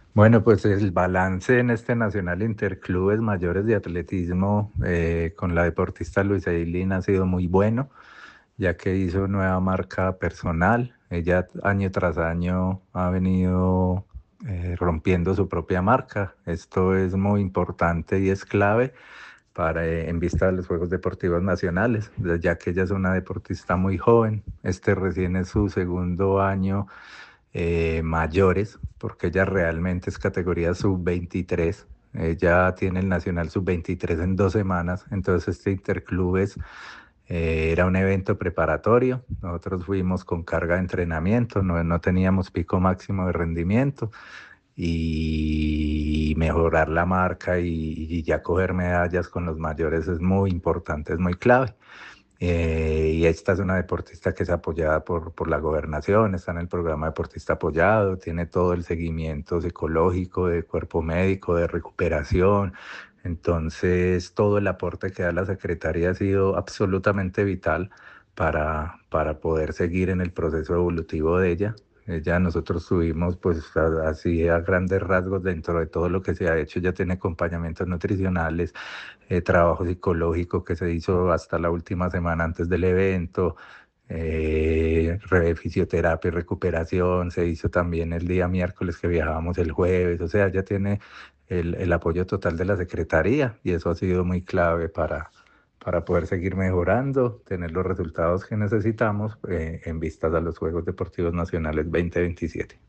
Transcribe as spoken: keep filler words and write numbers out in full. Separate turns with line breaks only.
Bueno, pues el balance en este Nacional Interclubes Mayores de Atletismo eh, con la deportista Luisa Eileen ha sido muy bueno, ya que hizo nueva marca personal. Ella año tras año ha venido eh, rompiendo su propia marca. Esto es muy importante y es clave para, eh, en vista de los Juegos Deportivos Nacionales, ya que ella es una deportista muy joven. Este recién es su segundo año eh, mayores, porque ella realmente es categoría sub veintitrés. Ella tiene el Nacional sub veintitrés en dos semanas, entonces este Interclubes eh, era un evento preparatorio. Nosotros fuimos con carga de entrenamiento, no, no teníamos pico máximo de rendimiento y mejorar la marca y, y ya coger medallas con los mayores es muy importante, es muy clave. Eh, y esta es una deportista que es apoyada por, por la gobernación, está en el programa Deportista Apoyado, tiene todo el seguimiento psicológico, de cuerpo médico, de recuperación. Entonces, todo el aporte que da la Secretaría ha sido absolutamente vital para, para poder seguir en el proceso evolutivo de ella. Ella, nosotros tuvimos, pues a- así a grandes rasgos, dentro de todo lo que se ha hecho, ya tiene acompañamientos nutricionales, eh, trabajo psicológico que se hizo hasta la última semana antes del evento, eh, re- fisioterapia y recuperación, se hizo también el día miércoles que viajábamos el jueves, o sea, ya tiene el, el apoyo total de la Secretaría y eso ha sido muy clave para, para poder seguir mejorando, tener los resultados que necesitamos eh, en vistas a los Juegos Deportivos Nacionales dos mil veintisiete.